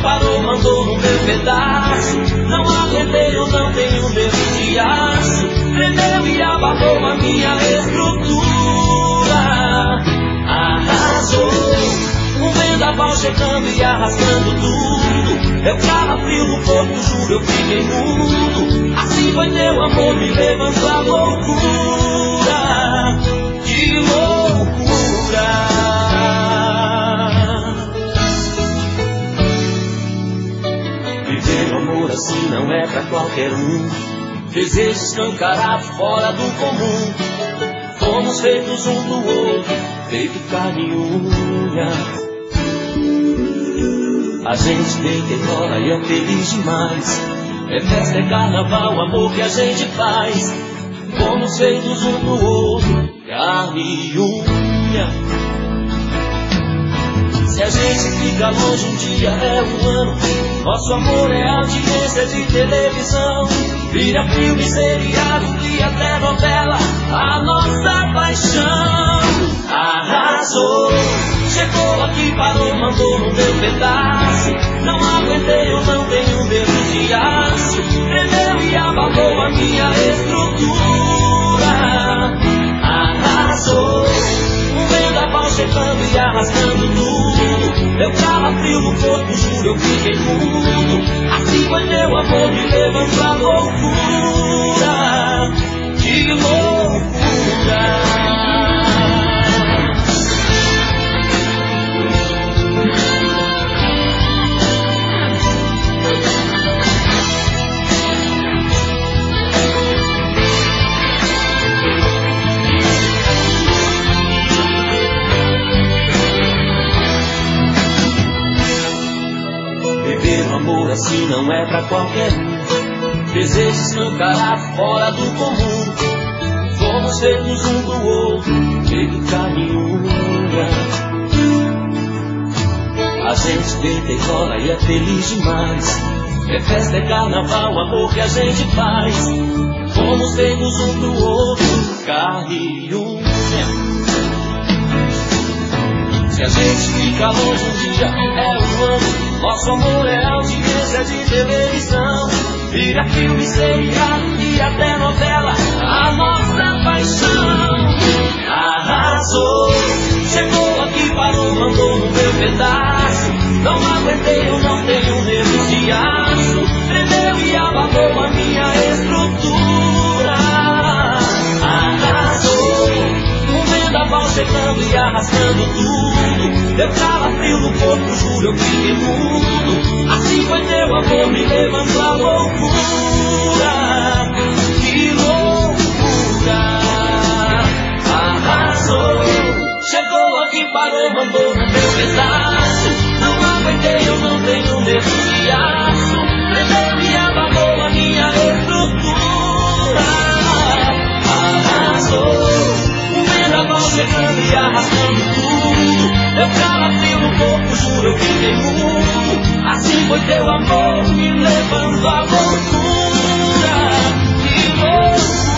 parou, mandou no meu pedaço. Não aguentei, eu não tenho medo de aço. Prendeu e abalou a minha estrutura. Arrasou, um vendaval chegando e arrastando tudo. Eu calafrio no corpo, juro, eu fiquei mudo. Assim foi teu amor, me levando à loucura. Que loucura. Viver o amor assim não é pra qualquer um. Desejo escancarado fora do comum. Fomos feitos um do outro, feito carne e unha. A gente deita e rola e é feliz demais. É festa, é carnaval, o amor que a gente faz. Fomos feitos um do outro, carne e unha. Se a gente fica longe um dia é um ano. Nosso amor é audiência de televisão. Vira filme, seriado e até novela. A nossa paixão arrasou. Chegou aqui, parou, mandou no meu pedaço. Não aguentei, eu não tenho medo de aço. Prendeu e abalou a minha estrutura. Arrasou, um vendaval chegando e arrastando tudo. Eu calafrio no corpo, juro, eu fiquei mudo. Assim foi teu amor, me levando à loucura. Que loucura. Amor assim não é pra qualquer um. Desejo escancarado fora do comum. Fomos feitos um do outro, feito carne e unha. A gente deita e rola e é feliz demais. É festa, é carnaval, o amor que a gente faz. Fomos feitos um do outro, carne e unha. Se a gente fica longe um dia é um ano. Nosso amor é audiência de televisão. Vira filme, seriado e até novela. A nossa paixão arrasou. Chegou aqui, parou, mandou no meu pedaço. Não aguentei, eu não tenho medo de aço. Prendeu e abalou a minha estrutura. Arrasou, um vendaval chegando e arrastando tudo. Eu calafrio no corpo, juro, eu fiquei mudo. Assim foi teu amor, me levando à loucura. Que loucura. Arrasou, chegou aqui, parou, mandou no meu pedaço. Não aguentei, eu não tenho medo de aço. Prendeu e abalou a minha estrutura. Arrasou, um vendaval chegando e arrastando tudo. Eu calafrio no corpo, juro, eu fiquei mudo. Assim foi teu amor, me levando à loucura. Que loucura.